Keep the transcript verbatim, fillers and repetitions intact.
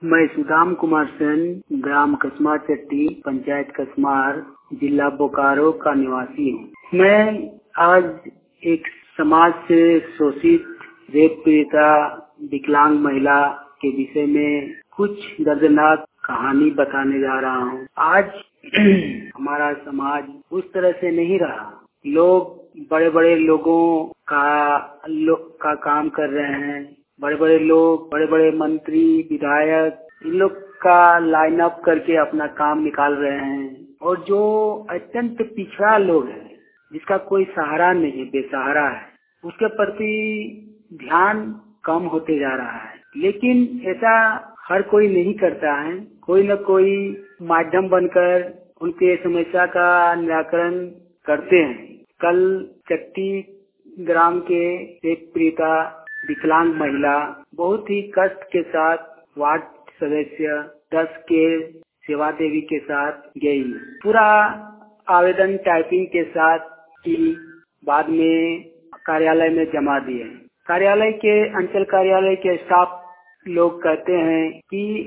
मैं सुदाम कुमार सेन, ग्राम कसमार चट्टी, पंचायत कसमार, जिला बोकारो का निवासी हूँ। मैं आज एक समाज से शोषित, रेप पीड़िता, विकलांग महिला के विषय में कुछ दर्दनाक कहानी बताने जा रहा हूँ। आज हमारा समाज उस तरह से नहीं रहा। लोग बड़े बड़े लोगों का लो, का काम कर रहे हैं। बड़े बड़े लोग, बड़े बड़े मंत्री, विधायक, इन लोग का लाइन अप करके अपना काम निकाल रहे हैं। और जो अत्यंत पिछड़ा लोग है, जिसका कोई सहारा नहीं है, बेसहारा है, उसके प्रति ध्यान कम होते जा रहा है। लेकिन ऐसा हर कोई नहीं करता है। कोई न कोई माध्यम बनकर उनके समस्या का निराकरण करते हैं। कल चट्टी ग्राम के एक पीड़िता विकलांग महिला बहुत ही कष्ट के साथ वार्ड सदस्य दस के सेवा देवी के साथ गई। पूरा आवेदन टाइपिंग के साथ की, बाद में कार्यालय में जमा दिए। कार्यालय के अंचल कार्यालय के स्टाफ लोग कहते हैं कि